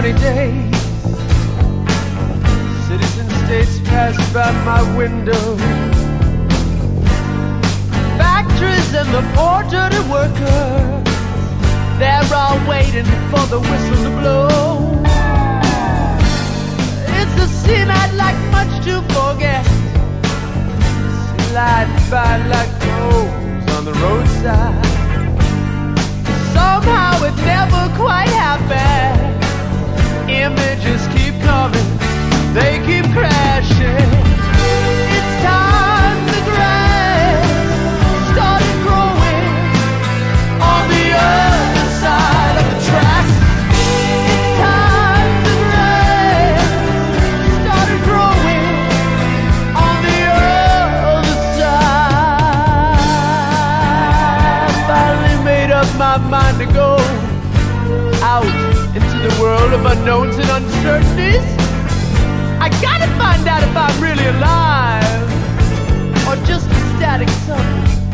sunny days. Cities and states pass by my window. Factories and the poor dirty workers, they're all waiting for the whistle to blow. It's a scene I'd like much to forget. Slide by like crows on the roadside. Somehow it never quite happened. Images keep coming, they keep crashing. It's time the grass started growing on the other side of the tracks. It's time the grass started growing on the other side. Finally made up my mind to go out into the world of unknowns and uncertainties. I gotta find out if I'm really alive or just a static sucker